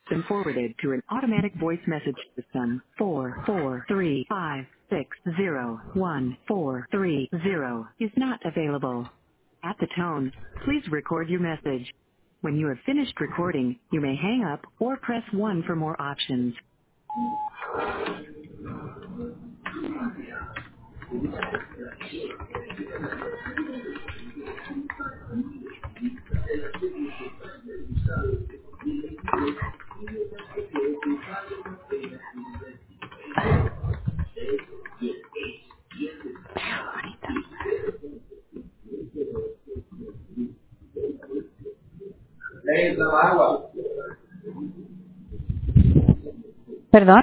Been forwarded to an automatic voice message system. 443560140 is not available. At the tone, please record your message. When you have finished recording, you may hang up or press 1 for more options. Perdón.